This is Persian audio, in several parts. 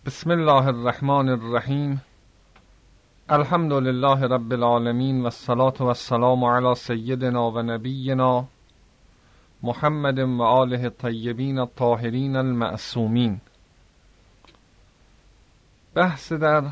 بسم الله الرحمن الرحیم. الحمد لله رب العالمین و الصلاة و السلام علی سیدنا و نبینا محمد و آله الطیبین الطاهرین المعصومین. بحث در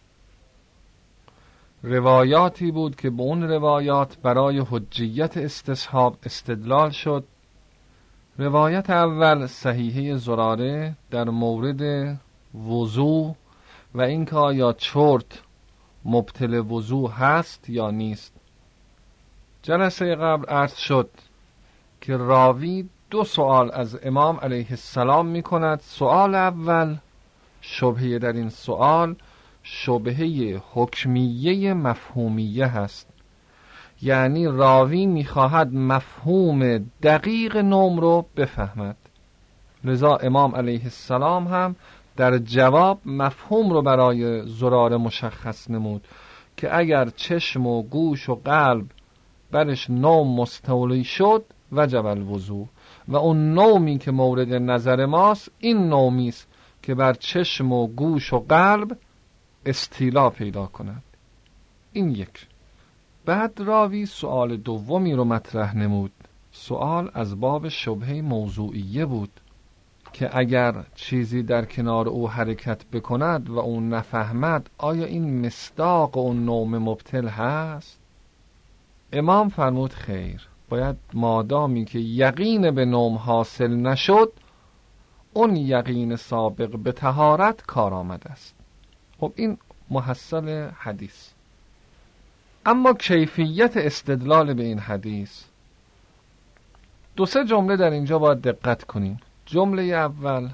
روایاتی بود که به اون روایات برای حجیت استصحاب استدلال شد. روایت اول صحیحه زراره در مورد وضو و اینکه آیا چرت مبطل وضو هست یا نیست. جلسه قبل عرض شد که راوی دو سوال از امام علیه السلام می کند. سوال اول، شبهه در این سوال شبهه حکمیه مفهومیه هست، یعنی راوی می خواهد مفهوم دقیق نوم رو بفهمد. لذا امام علیه السلام هم در جواب مفهوم رو برای زراره مشخص نمود که اگر چشم و گوش و قلب برش نوم مستولی شد وجب الوضو، و اون نومی که مورد نظر ماست این نومی است که بر چشم و گوش و قلب استیلا پیدا کند. این یک. بعد راوی سؤال دومی رو مطرح نمود. سؤال از باب شبهه موضوعیه بود که اگر چیزی در کنار او حرکت بکند و اون نفهمد آیا این مصداق اون نوم مبطل هست؟ امام فرمود خیر، باید مادامی که یقین به نوم حاصل نشد اون یقین سابق به طهارت کار آمده است. خب این محصل حدیث. اما کیفیت استدلال به این حدیث، دو سه جمله در اینجا باید دقت کنیم. جمله اول،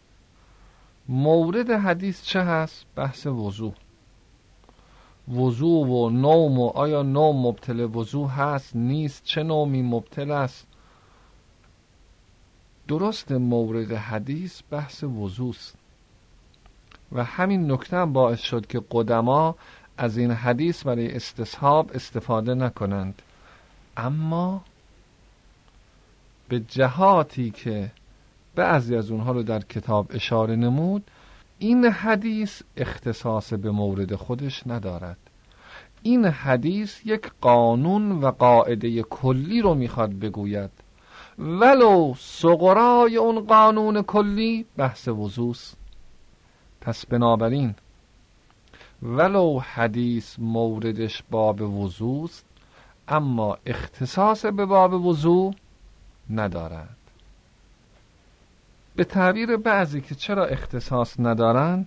مورد حدیث چه هست؟ بحث وضو و نوم، و آیا نوم مبطل وضو هست نیست، چه نومی مبطل است. درست مورد حدیث بحث وضوست و همین نکته هم باعث شد که قدما از این حدیث برای استصحاب استفاده نکنند. اما به جهاتی که بعضی از اونها رو در کتاب اشاره نمود، این حدیث اختصاص به مورد خودش ندارد. این حدیث یک قانون و قاعده کلی رو میخواد بگوید، ولو صغرای اون قانون کلی بحث وضوست. پس بنابراین ولو حدیث موردش باب وضوست اما اختصاص به باب وضو ندارد. به تعبیر بعضی که چرا اختصاص ندارن،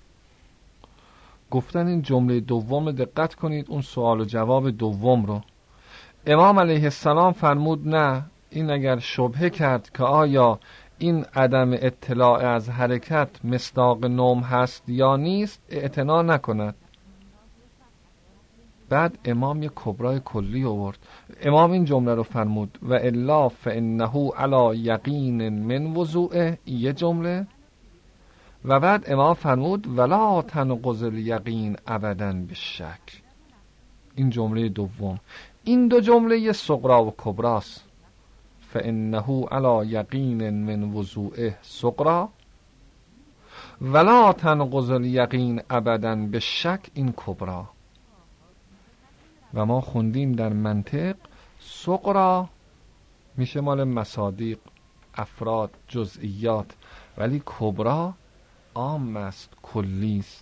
گفتن این جمله دوم دقت کنید، اون سوال و جواب دوم رو. امام علیه السلام فرمود نه، این اگر شبهه کرد که آیا این عدم اطلاع از حرکت مصداق نوم هست یا نیست اعتنا نکند. بعد امام یک کبرای کلی آورد. امام این جمله رو فرمود و الا فانه علی یقین من وضوء، یه جمله. و بعد امام فرمود ولا تنقض الیقین ابدا بالشک، این جمله دوم. این دو جمله صغرا و کبراست. فانه علی یقین من وضوء صغرا، ولا تنقض الیقین ابدا بالشک، این کبرا. و ما خوندیم در منطق صغرا میشه مال مصادیق، افراد، جزئیات، ولی کبرا عام است، کلی است.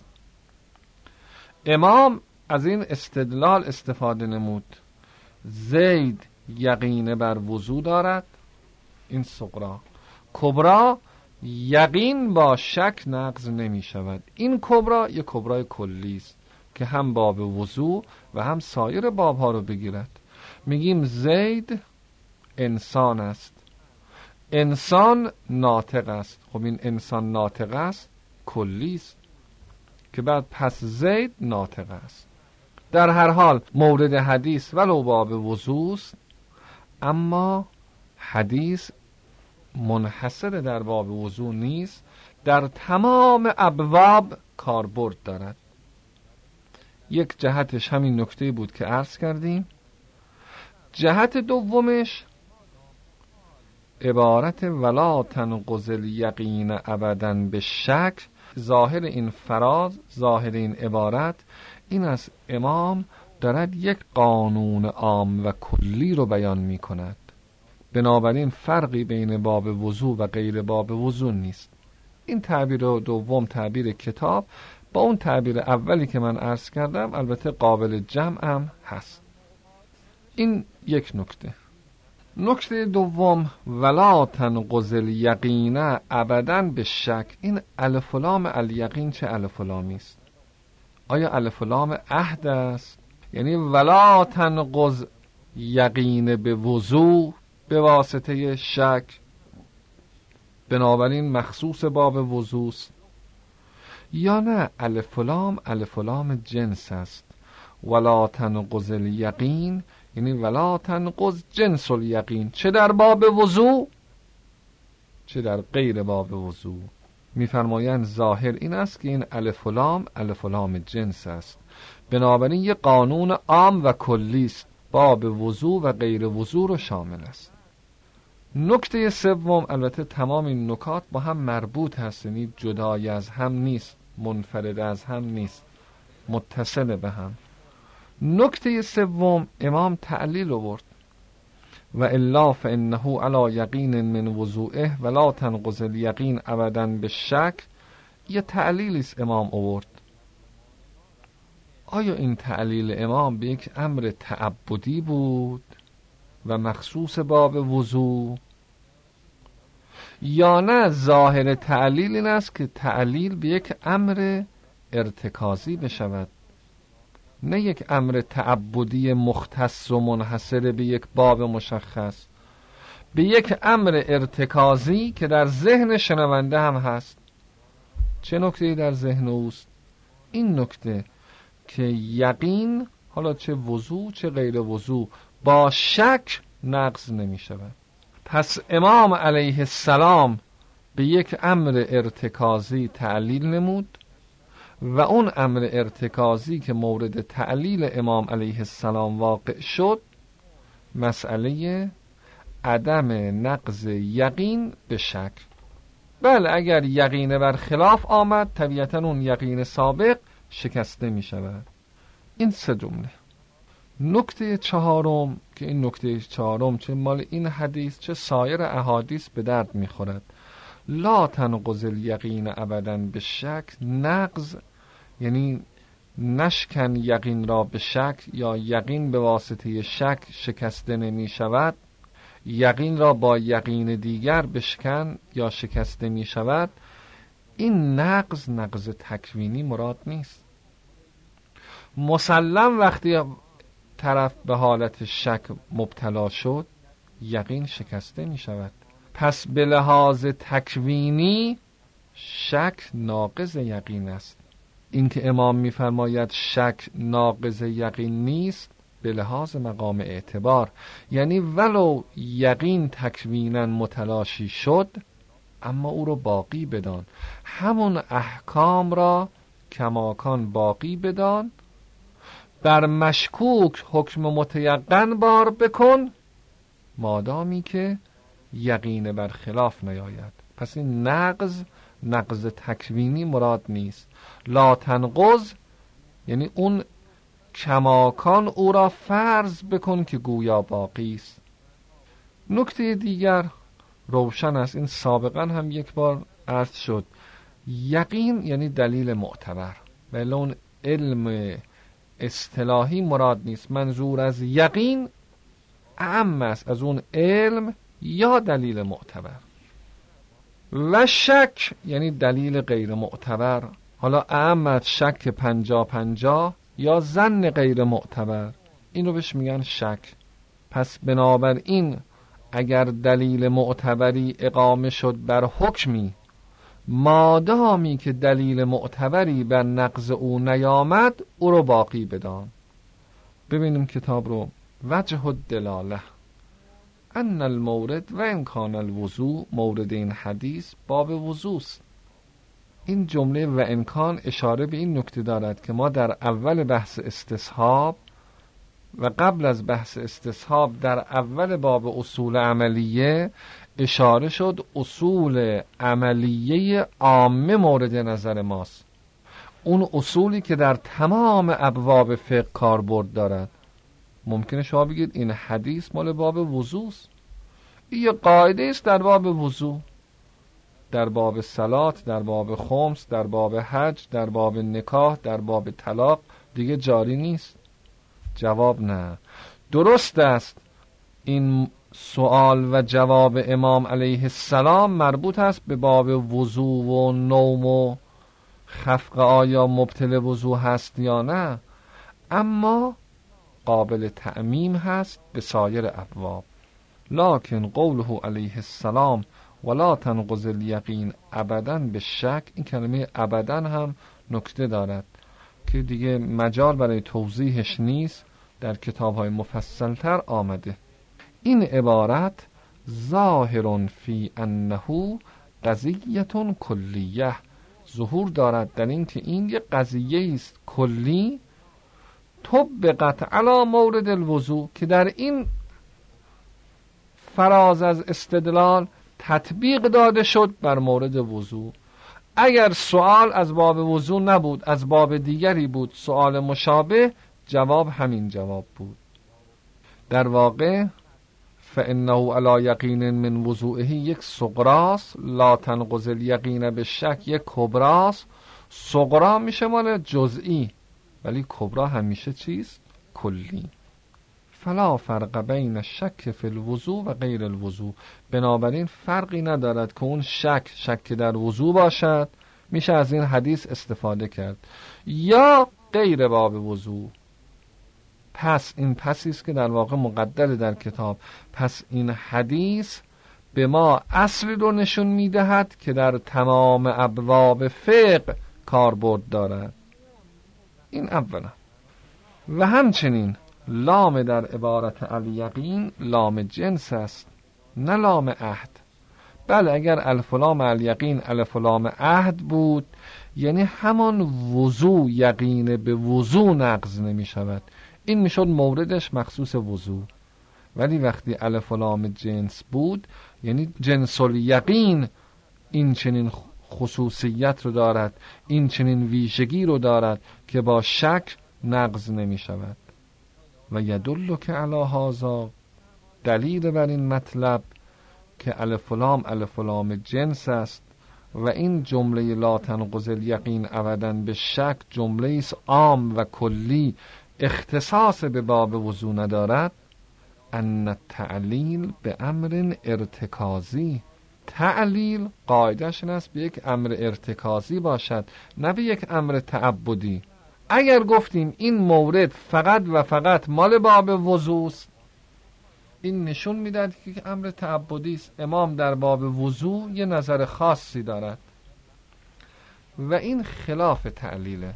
امام از این استدلال استفاده نمود. زید یقین بر وضو دارد، این صغرا. کبرا یقین با شک نقض نمی شود، این کبرا یک کبرای کلی است که هم باب وضو و هم سایر باب ها رو بگیرد. میگیم زید انسان است، انسان ناطق است. خب این انسان ناطق است کلی است که بعد پس زید ناطق است. در هر حال مورد حدیث ولو باب وضو است، اما حدیث منحصر در باب وضو نیست، در تمام ابواب کاربرد دارد. یک جهتش همین نکته بود که عرض کردیم. جهت دومش عبارت ولا تنقض الیقین ابدا بالشک ظاهر این فراز، ظاهر این عبارت این است امام دارد یک قانون عام و کلی رو بیان می کند. بنابراین فرقی بین باب وضو و غیر باب وضو نیست. این تعبیر دوم تعبیر کتاب با اون تعبیر اولی که من عرض کردم البته قابل جمع هم هست. این یک نکته. نکته دوم ولا تنقض الیقین ابدا به شک. این الف و لام الیقین چه الف و لامی است؟ آیا الف و لام عهد است؟ یعنی ولا تنقض یقین به وضو به واسطه شک، بنابراین مخصوص باب وضو است، یا نه الف و لام جنس است. ولا تنقض الیقین یعنی ولا تنقض جنس الیقین، چه در باب وضو چه در غیر باب وضو. میفرمایند ظاهر این است که این الف و لام جنس است، بنابراین یک قانون عام و کلی است، باب وضو و غیر وضو رو شامل است. نکته سوم، البته تمام این نکات با هم مربوط هست، یعنی جدای از هم نیست، منفرد از هم نیست، متصل به هم. نکته سوم امام تعلیل آورد و الا فانه علی یقین من وضوئه ولا تنقض الیقین ابدا بالشک. یه تعلیلی است امام آورد. آیا این تعلیل امام به یک امر تعبدی بود و مخصوص باب وضو، یا نه ظاهر تعلیل این است که تعلیل به یک امر ارتکازی بشود، نه یک امر تعبدی مختص و منحصر به یک باب مشخص، به یک امر ارتکازی که در ذهن شنونده هم هست. چه نکته‌ای در ذهن اوست؟ این نکته که یقین، حالا چه وضو چه غیر وضو، با شک نقض نمی شود. پس امام علیه السلام به یک امر ارتکازی تعلیل نمود و اون امر ارتکازی که مورد تعلیل امام علیه السلام واقع شد مسئله عدم نقض یقین به شک. بله اگر یقین بر خلاف آمد طبیعتا اون یقین سابق شکسته می شود. این سه جمله. نکته چهارم که این نکته چهارم چه مال این حدیث چه سایر احادیث به درد می خورد. لا تنقض الیقین ابدا به شک. نقض یعنی نشکن یقین را به شک، یا یقین به واسطه شک شکسته نمی شود. یقین را با یقین دیگر بشکن یا شکسته می شود. این نقض تکوینی مراد نیست. مسلم وقتی طرف به حالت شک مبتلا شد یقین شکسته می شود. پس به لحاظ تکوینی شک ناقض یقین است. این که امام می فرماید شک ناقض یقین نیست به لحاظ مقام اعتبار، یعنی ولو یقین تکوینا متلاشی شد اما او رو باقی بدان، همون احکام را کماکان باقی بدان، بر مشکوک حکم متیقن بار بکن مادامی که یقین بر خلاف نیاید. پس این نقض تکوینی مراد نیست. لا تنقض یعنی اون کماکان او را فرض بکن که گویا باقی است. نکته دیگر روشن است، این سابقا هم یک بار عرض شد، یقین یعنی دلیل معتبر، ولی اون علم اصطلاحی مراد نیست. منظور از یقین اعم است از اون علم یا دلیل معتبر. و شک یعنی دلیل غیر معتبر، حالا اعم از شک 50-50 یا ظن غیر معتبر، این رو بهش میگن شک. پس بنابراین اگر دلیل معتبری اقامه شد بر حکمی، مادامی که دلیل معتبری بر نقض او نیامد او رو باقی بدان. ببینیم کتاب رو. وجه الدلاله ان المورد و ان کان الوضوء، مورد این حدیث باب وضوء است. این جمله و امکان اشاره به این نکته دارد که ما در اول بحث استصحاب و قبل از بحث استصحاب در اول باب اصول عملیه اشاره شد اصول عملیه عامه مورد نظر ماست، اون اصولی که در تمام ابواب فقه کاربرد دارد. ممکنه شما بگید این حدیث مال باب وضو است، این یه قاعده است در باب وضو، در باب صلات، در باب خمس، در باب حج، در باب نکاح، در باب طلاق دیگه جاری نیست. جواب نه. درست است این سوال و جواب امام علیه السلام مربوط است به باب وضو و نوم و خفق آیا مبطل وضو هست یا نه، اما قابل تعمیم هست به سایر ابواب. لکن قوله علیه السلام ولا تنقض الیقین ابدا به شک، این کلمه ابدا هم نکته دارد که دیگه مجال برای توضیحش نیست، در کتاب‌های مفصل‌تر آمده. این عبارت ظاهر فی انه قضیه کلیه، ظهور دارد در این که این یک قضیه است کلی، طبقت علی مورد الوضو، که در این فراز از استدلال تطبیق داده شد بر مورد وضو. اگر سوال از باب وضو نبود، از باب دیگری بود، سوال مشابه، جواب همین جواب بود. در واقع فانه علی یقین من وضوئه یک صغراست، لا تنقض الیقین به شک یک کبراست. صغرا میشه مال جزئی، ولی کبرا همیشه چیست؟ کلی. فلا فرق بین الشک فی الوضو و غیر الوضو، بنابراین فرقی ندارد که اون شک در وضو باشد، میشه از این حدیث استفاده کرد، یا غیر باب وضو. پس این پسی است که در واقع مقدر در کتاب. پس این حدیث به ما اصلی رو نشون میدهد که در تمام ابواب فقه کاربرد دارد. این اولا. و همچنین لام در عبارت الیقین لام جنس است، نه لام عهد. بله اگر الف لام الیقین الف لام عهد بود، یعنی همان وضو یقین به وضو نقض نمی شود، این میشد موردش مخصوص وضو. ولی وقتی الف لام جنس بود، یعنی جنس الیقین این چنین خصوصیت رو دارد، این چنین ویژگی رو دارد که با شک نقض نمی شود. و یدلک علی هذا، دلیل بر این مطلب که الف لام جنس است و این جمله لا تنقض الیقین ابدا به شک جمله است عام و کلی، اختصاص به باب وضو ندارد. ان التعلیل به امر ارتکازی، تعلیل قاعده‌اش این است به یک امر ارتکازی باشد، نه به یک امر تعبدی. اگر گفتیم این مورد فقط و فقط مال باب وضوست، این نشون میدهد که امر تعبدی است. امام در باب وضو یه نظر خاصی دارد و این خلاف تعلیله.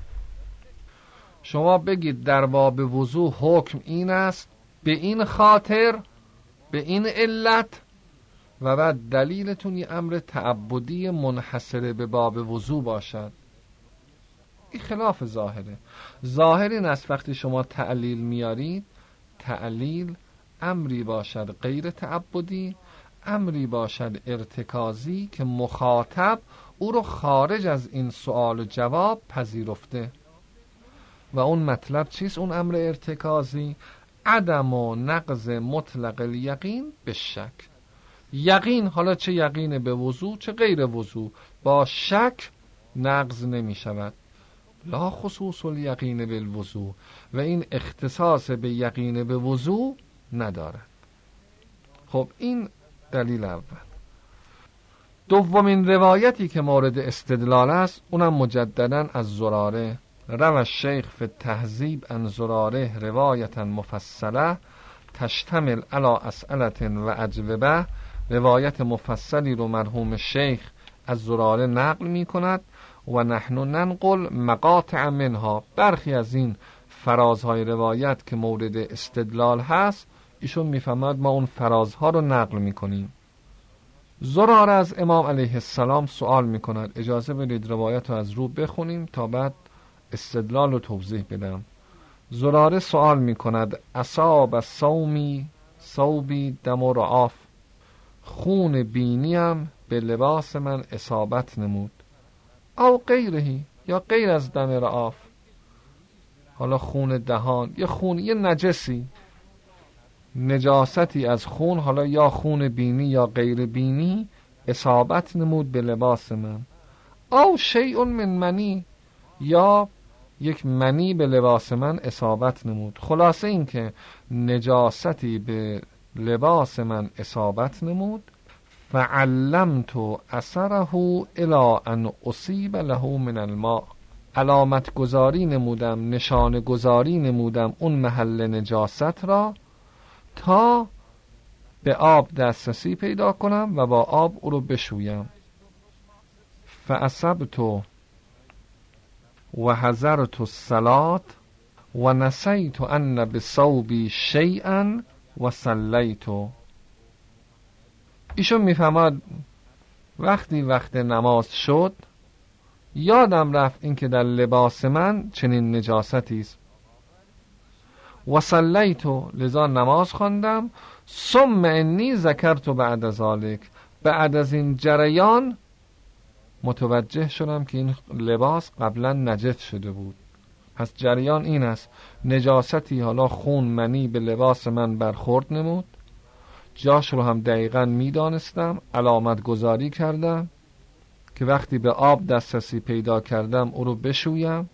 شما بگید در باب وضو حکم این است به این خاطر، به این علت، و بعد دلیلتون یه امر تعبدی منحصر به باب وضو باشد. این خلاف ظاهره. ظاهر این است وقتی شما تعلیل میارید، تعلیل امری باشد غیر تعبدی، امری باشد ارتکازی که مخاطب او رو خارج از این سوال و جواب پذیرفته. و اون مطلب چیست؟ اون امر ارتکازی عدم و نقض مطلق الیقین به شک. یقین، حالا چه یقین به وضو چه غیر وضو، با شک نقض نمی شود. لا خصوص الیقین بالوضو، و این اختصاص به یقین به وضو ندارد. خب این دلیل اول. دومین روایتی که مورد استدلال است اونم مجددا از زراره. روى الشیخ فی التهذیب عن زراره روایتا مفصله تشتمل علی اسئله و اجوبه. روایت مفصلی رو مرحوم شیخ از زراره نقل می کند و نحن ننقل مقاطع منها. برخی از این فرازهای روایت که مورد استدلال هست ایشون میفهمد ما اون فرازها رو نقل میکنیم. زراره از امام علیه السلام سوال میکند. اجازه بدید روایت رو از رو بخونیم تا بعد استدلال رو توضیح بدم. زراره سوال میکند اصاب صومی صوبی دم و رعاف. خون بینیم به لباس من اصابت نمود، او غیرهی، یا غیر از دم رعاف، حالا خون دهان، یه نجسی، نجاستی از خون، حالا یا خون بینی یا غیر بینی، اصابت نمود به لباس من. او شیء من منی، یا یک منی به لباس من اصابت نمود. خلاصه این که نجاستی به لباس من اصابت نمود. فعلمت اثره الی ان اصیب له من الماء، علامت گذاری نمودم، نشان گذاری نمودم اون محل نجاست را تا به آب دسترسی پیدا کنم و با آب او رو بشویم. فاصبت و حضرت الصلاة و نسیت ان بثوبی شیئا و صلیت. ایشون میفهمد وقتی وقت نماز شد یادم رفت این که در لباس من چنین نجاستی است. و صلیت، لذا نماز خواندم. ثم انی ذکرت بعد ذلک، بعد از این جریان متوجه شدم که این لباس قبلا نجس شده بود. پس جریان این است، نجاستی، حالا خون منی، به لباس من برخورد نمود، جاش رو هم دقیقاً میدانستم، علامت گذاری کردم که وقتی به آب دسترسی پیدا کردم او رو بشویم.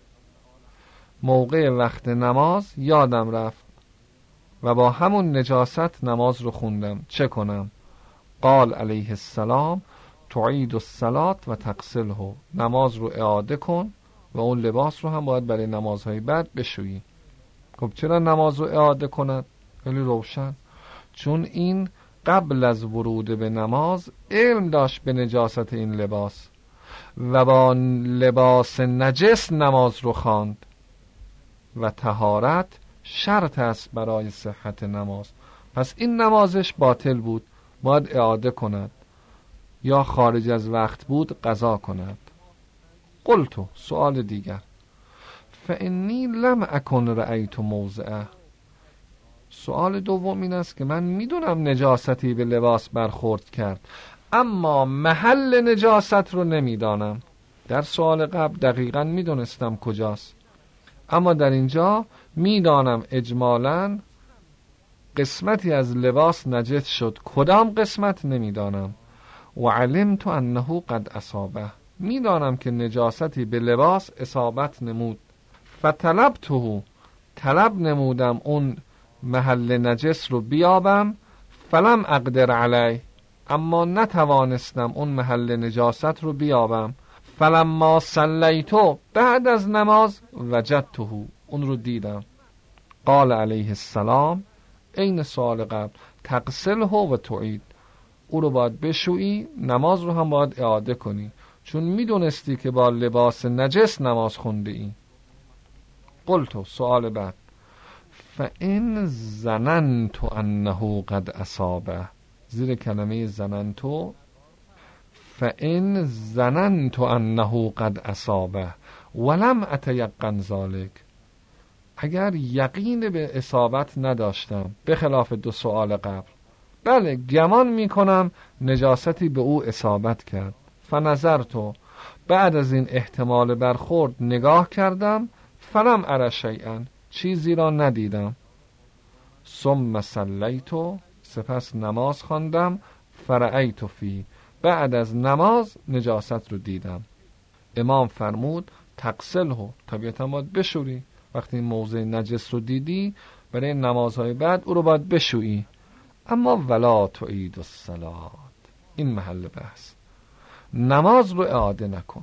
موقع وقت نماز یادم رفت و با همون نجاست نماز رو خوندم. چه کنم؟ قال علیه السلام تعید الصلاة و تغسله، نماز رو اعاده کن و اون لباس رو هم باید برای نمازهای بعد بشویی. خب چرا نماز رو اعاده کند؟ خیلی روشن، چون این قبل از ورود به نماز علم داشت به نجاست این لباس و با لباس نجس نماز رو خواند و طهارت شرط است برای صحت نماز. پس این نمازش باطل بود، باید اعاده کند، یا خارج از وقت بود قضا کند. قلت، سؤال دیگر، فانی لم اکن رأیت موضعه. سؤال دوم این است که من میدونم نجاستی به لباس برخورد کرد، اما محل نجاست رو نمیدانم. در سؤال قبل دقیقاً میدونستم کجاست، اما در اینجا میدانم اجمالاً قسمتی از لباس نجس شد، کدام قسمت نمیدانم. و علمت انه قد اصابه، میدانم که نجاستی به لباس اصابت نمود. فطلبته، طلب نمودم اون محل نجس رو بیابم. فلم اقدر علیه، اما نتوانستم اون محل نجاست رو بیابم. فلما صلیتو، بعد از نماز، وجدته، اون رو دیدم. قال علیه السلام، این سوال قبل، تغسله و تعید، او رو باید بشویی، نماز رو هم باید اعاده کنی، چون میدونستی که با لباس نجس نماز خونده ای. قلتو، سوال بعد، فإن ظننت انه قد اصابه، زیر کلمه ظننتو، فإن ظننت انه قد اصابه ولم اتیقن ذلک، اگر یقین به اصابت نداشتم، به خلاف دو سوال قبل، بله گمان میکنم نجاستی به او اصابت کرد. فنظرتو، بعد از این احتمال برخورد نگاه کردم. فلم اره شیئا، چیزی را ندیدم. ثم صلیتو، سپس نماز خواندم. فرأیت فی، بعد از نماز نجاست رو دیدم. امام فرمود تغسله، طبیعتا باید بشوری، وقتی موضع نجس رو دیدی برای نمازهای بعد او رو باید بشویی. اما ولا تعید الصلاة، این محل بحث، نماز رو اعاده نکن.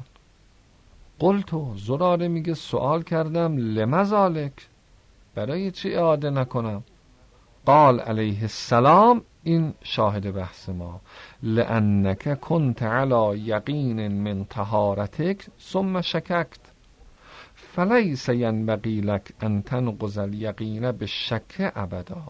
قلتو، زراره میگه سوال کردم لما ذالک، برای چی اعاده نکنم؟ قال علیه السلام، این شاهد بحث ما، لانک کنت علی یقین من طهارتک ثم شککت فلیس ینبغی لک ان تنقض الیقین بالشک ابدا.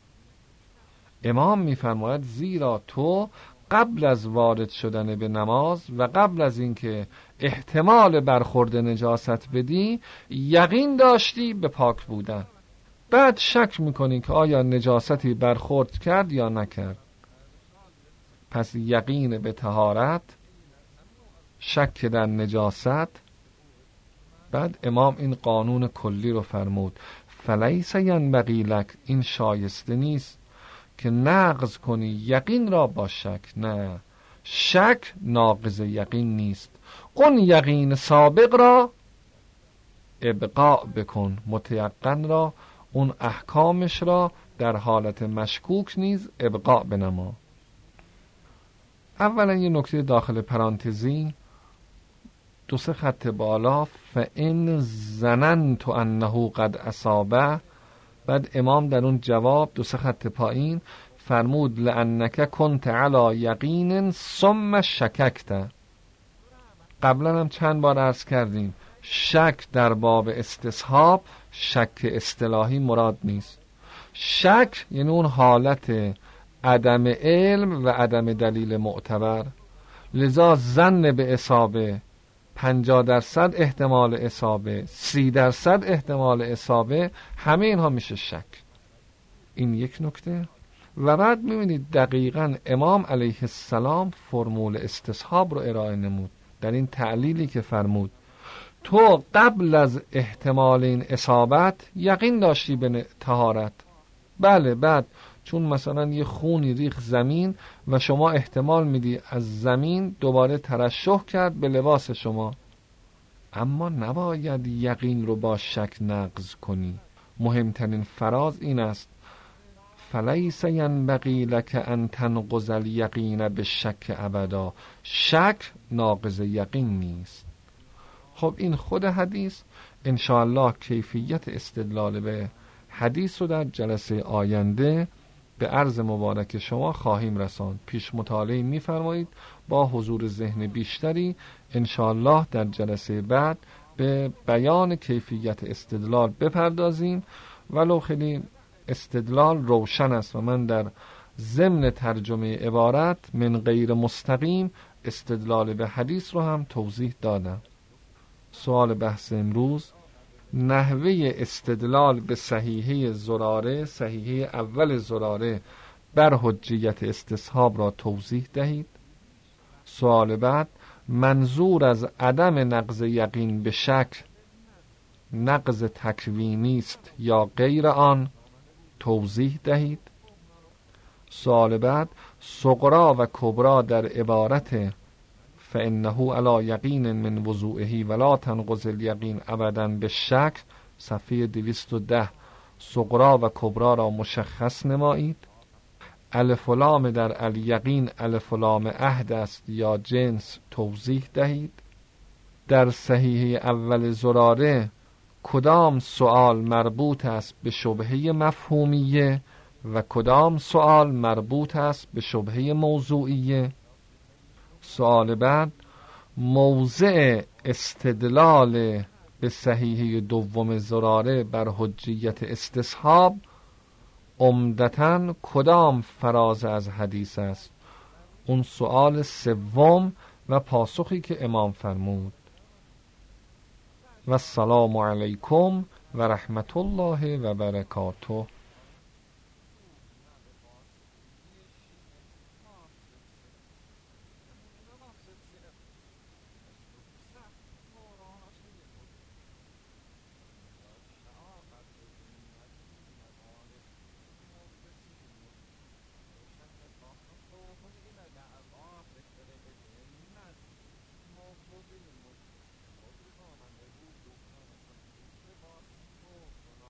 امام میفرماید زیرا تو قبل از وارد شدن به نماز و قبل از اینکه احتمال برخورد نجاست بدی یقین داشتی به پاک بودن، بعد شک میکنی که آیا نجاستی برخورد کرد یا نکرد. پس یقین به طهارت، شک در نجاست. بعد امام این قانون کلی رو فرمود، فلیس ینبغی لک، این شایسته نیست که نقض کنی یقین را با شک. نه، شک ناقض یقین نیست. اون یقین سابق را ابقاء بکن، متیقن را، اون احکامش را در حالت مشکوک نیز ابقاء بنما. اولا یه نکته داخل پرانتزی، 2 خط بالا، فإن ظننت انه قد اصابه. بعد امام در اون جواب 2 خط پایین فرمود لأنک کنت علی یقین ثم شککت. قبلا هم چند بار عرض کردیم شک در باب استصحاب شک اصطلاحی مراد نیست. شک یعنی اون حالت عدم علم و عدم دلیل معتبر. لذا ظن به اصابه 50% احتمال اصابه، 30% احتمال اصابه، همه اینها میشه شک. این یک نکته. و بعد میبینید دقیقاً امام علیه السلام فرمول استصحاب رو ارائه نمود در این تعلیلی که فرمود تو قبل از احتمال این اصابت یقین داشتی به طهارت. بله، بعد چون مثلا یه خونی ریخ زمین و شما احتمال میدی از زمین دوباره ترشح کرد به لباس شما، اما نباید یقین رو با شک نقض کنی. مهمترین فراز این است فلیس ینبغی لک ان تنقض الیقین بالشک ابدا، شک ناقض یقین نیست. خب این خود حدیث، انشاءالله کیفیت استدلال به حدیث رو در جلسه آینده به عرض مبارک شما خواهیم رساند. پیش مطالعه می‌فرمایید با حضور ذهن بیشتری انشاءالله در جلسه بعد به بیان کیفیت استدلال بپردازیم. ولو خیلی استدلال روشن است و من در ضمن ترجمه عبارت من غیر مستقیم استدلال به حدیث رو هم توضیح دادم. سوال بحث امروز، نحوه استدلال به صحیحه زراره، صحیحه اول زراره بر حجیت استصحاب را توضیح دهید. سوال بعد، منظور از عدم نقض یقین به شک نقض تکوینی است یا غیر آن، توضیح دهید. سوال بعد، صغرا و کبرا در عبارت فإنه علی یقین من وضوعه ولا تنقض الیقین ابدا بالشک، صفحه 210، صغرا و کبرا را مشخص نمایید. الف و لام در الیقین الف و لام عهد است یا جنس، توضیح دهید. در صحیح اول زراره کدام سؤال مربوط است به شبهه مفهومیه و کدام سؤال مربوط است به شبهه موضوعیه؟ سؤال بعد، موضع استدلال به صحیحه دوم زراره بر حجیت استصحاب عمدتاً کدام فراز از حدیث است؟ اون سؤال سوم و پاسخی که امام فرمود. و السلام علیکم و رحمت الله و برکاته.